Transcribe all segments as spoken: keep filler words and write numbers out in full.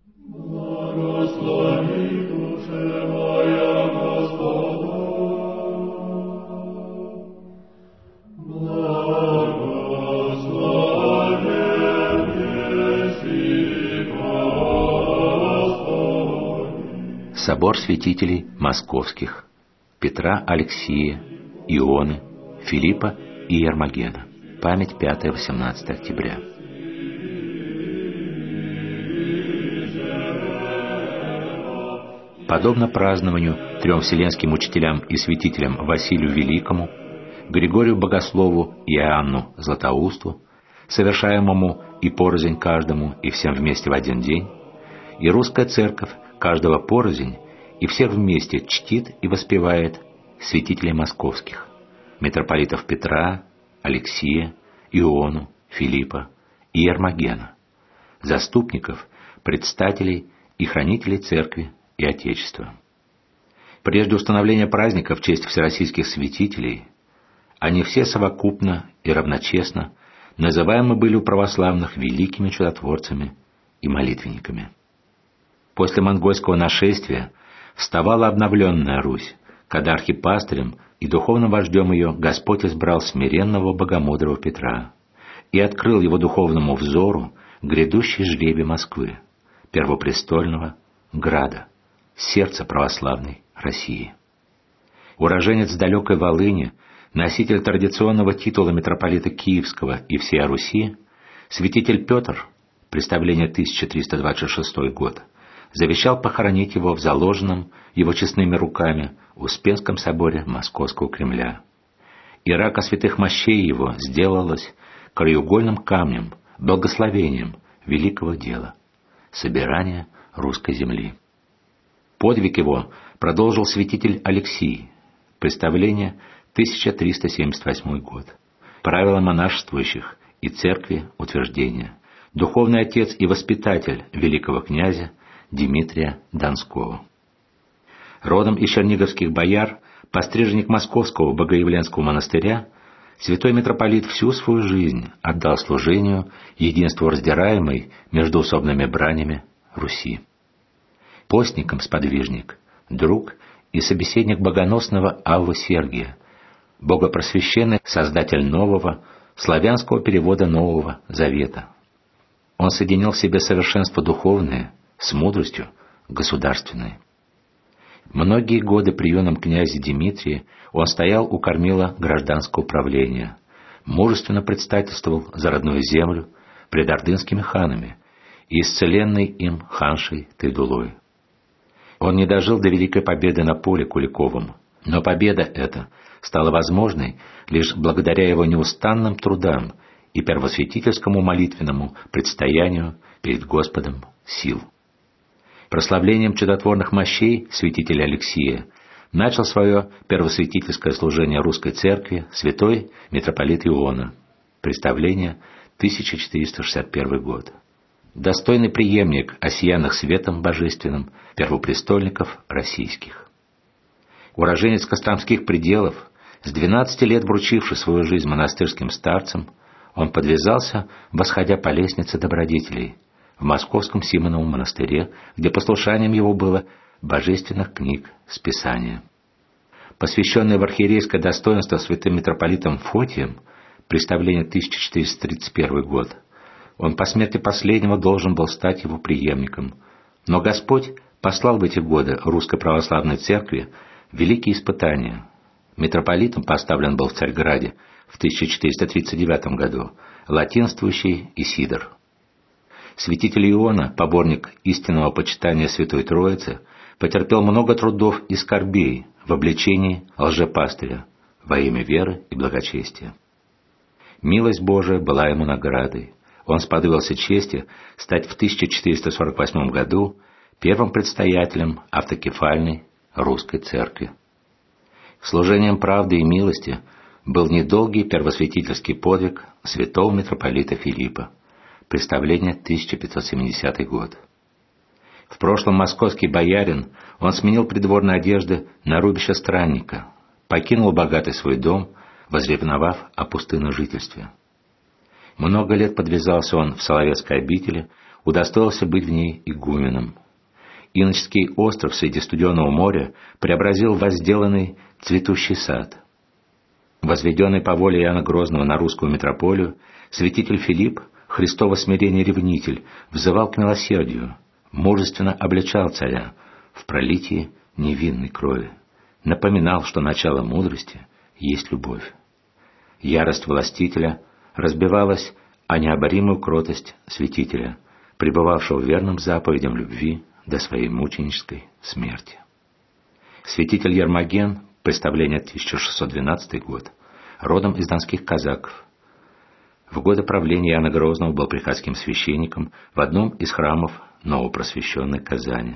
Благослови душе моя Господа, благословен еси Господи. Собор святителей московских Петра, Алексия, Ионы, Филиппа и Ермогена. Память пятое-восемнадцатое октября. Подобно празднованию трем вселенским учителям и святителям Василию Великому, Григорию Богослову и Иоанну Златоусту, совершаемому и порознь каждому, и всем вместе в один день, и русская церковь каждого порознь и всех вместе чтит и воспевает святителей московских, митрополитов Петра, Алексия, Иону, Филиппа и Ермогена, заступников, предстателей и хранителей церкви и Отечества. Прежде установления праздника в честь всероссийских святителей, они все совокупно и равночестно называемы были у православных великими чудотворцами и молитвенниками. После монгольского нашествия вставала обновленная Русь, когда архипастырем и духовным вождем ее Господь избрал смиренного богомудрого Петра и открыл его духовному взору грядущий жребий Москвы, первопрестольного града, сердца православной России. Уроженец далекой Волыни, носитель традиционного титула митрополита Киевского и всей Руси, святитель Петр, представление тысяча триста двадцать шестой год, завещал похоронить его в заложенном его честными руками Успенском соборе Московского Кремля. И рака святых мощей его сделалась краеугольным камнем, благословением великого дела — собирания русской земли. Подвиг его продолжил святитель Алексий, представление тысяча триста семьдесят восьмой год, правила монашествующих и церкви утверждения, духовный отец и воспитатель великого князя Дмитрия Донского. Родом из черниговских бояр, постриженник Московского Богоявленского монастыря, святой митрополит всю свою жизнь отдал служению единству раздираемой междоусобными бранями Руси. Постником сподвижник, друг и собеседник богоносного Аввы Сергия, богопросвященный создатель нового, славянского перевода Нового Завета. Он соединил в себе совершенство духовное с мудростью государственной. Многие годы при юном князе Дмитрии он стоял у кормила гражданского управления, мужественно предстательствовал за родную землю пред ордынскими ханами и исцеленной им ханшей Тайдулой. Он не дожил до великой победы на поле Куликовом, но победа эта стала возможной лишь благодаря его неустанным трудам и первосвятительскому молитвенному предстоянию перед Господом сил. Прославлением чудотворных мощей святителя Алексия начал свое первосвятительское служение русской церкви святой митрополит Иона, представление тысяча четыреста шестьдесят первый год. Достойный преемник осиянных светом божественным первопрестольников российских. Уроженец Костромских пределов, с двенадцати лет вручивший свою жизнь монастырским старцам, он подвязался, восходя по лестнице добродетелей, в Московском Симоновом монастыре, где послушанием его было божественных книг с Писания. Посвященный в архиерейское достоинство святым митрополитом Фотием, представление тысяча четыреста тридцать первый год, он по смерти последнего должен был стать его преемником. Но Господь послал в эти годы Русской Православной Церкви великие испытания. Митрополитом поставлен был в Царьграде в тысяча четыреста тридцать девятом году латинствующий Исидор. Святитель Иона, поборник истинного почитания Святой Троицы, потерпел много трудов и скорбей в обличении лжепастыря во имя веры и благочестия. Милость Божия была ему наградой. Он сподобился чести стать в тысяча четыреста сорок восьмом году первым предстоятелем автокефальной русской церкви. Служением правды и милости был недолгий первосвятительский подвиг святого митрополита Филиппа, представление тысяча пятьсот семидесятый год. В прошлом московский боярин, он сменил придворные одежды на рубище странника, покинул богатый свой дом, возревновав о пустынном жительстве. Много лет подвязался он в Соловецкой обители удостоился быть в ней игуменом. Иноческий остров среди студеного моря преобразил в возделанный цветущий сад. Возведенный по воле Иоанна Грозного на русскую митрополию, святитель Филипп, Христово смирение ревнитель, взывал к милосердию, мужественно обличал царя в пролитии невинной крови, напоминал, что начало мудрости есть любовь. Ярость властителя разбивалась о необоримую кротость святителя, пребывавшего верным заповедям любви до своей мученической смерти. Святитель Ермоген, представление тысяча шестьсот двенадцатый год, родом из донских казаков. В годы правления Иоанна Грозного был приходским священником в одном из храмов новопросвещенной Казани.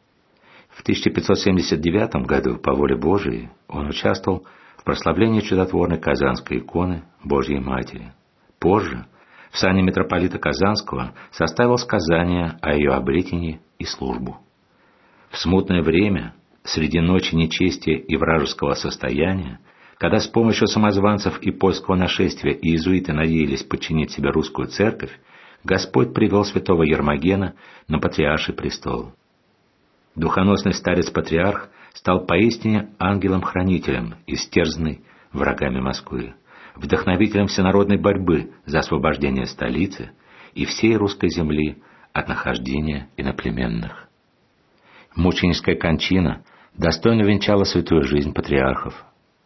В тысяча пятьсот семьдесят девятом году, по воле Божией, он участвовал в прославлении чудотворной казанской иконы Божьей Матери. Позже, в сане митрополита Казанского, составил сказания о ее обретении и службу. В смутное время, среди ночи нечестия и вражеского состояния, когда с помощью самозванцев и польского нашествия иезуиты надеялись подчинить себе русскую церковь, Господь привел святого Ермогена на патриарший престол. Духоносный старец-патриарх стал поистине ангелом-хранителем, истерзанный врагами Москвы, вдохновителем всенародной борьбы за освобождение столицы и всей русской земли от нахождения иноплеменных. Мученическая кончина достойно венчала святую жизнь патриархов.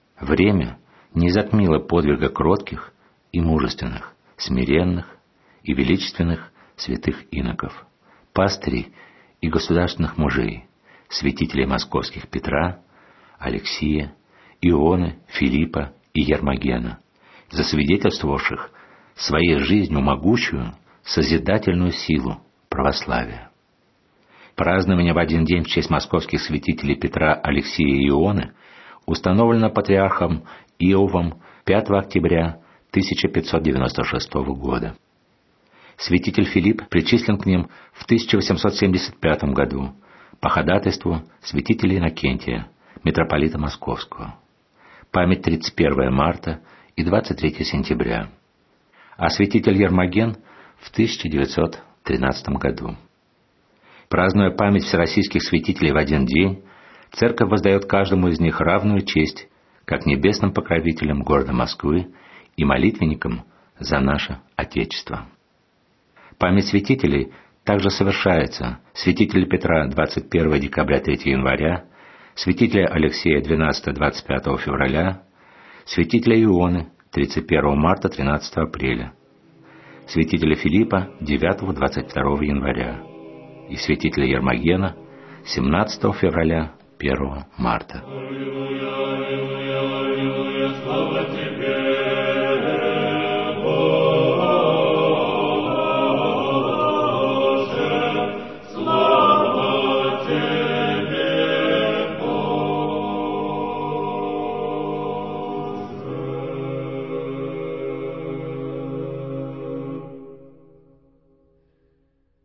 Время не затмило подвига кротких и мужественных, смиренных и величественных святых иноков, пастырей и государственных мужей, святителей московских Петра, Алексия, Ионы, Филиппа и Ермогена, засвидетельствовавших своей жизнью могучую созидательную силу православия. Празднование в один день в честь московских святителей Петра, Алексия и Ионы установлено патриархом Иовом пятого октября тысяча пятьсот девяносто шестого года. Святитель Филипп причислен к ним в тысяча восемьсот семьдесят пятом году по ходатайству святителя Иннокентия, митрополита Московского. Память тридцать первого марта и двадцать третьего сентября. А святитель Ермоген в тысяча девятьсот тринадцатом году. Празднуя память всероссийских святителей в один день, Церковь воздает каждому из них равную честь, как небесным покровителям города Москвы и молитвенникам за наше Отечество. Память святителей также совершается: святителя Петра двадцать первого декабря — третьего января, святителя Алексея двенадцатого — двадцать пятого февраля, святителя Ионы тридцать первого марта — тринадцатого апреля, святителя Филиппа девятого — двадцать второго января и святителя Ермогена семнадцатого февраля — первого марта.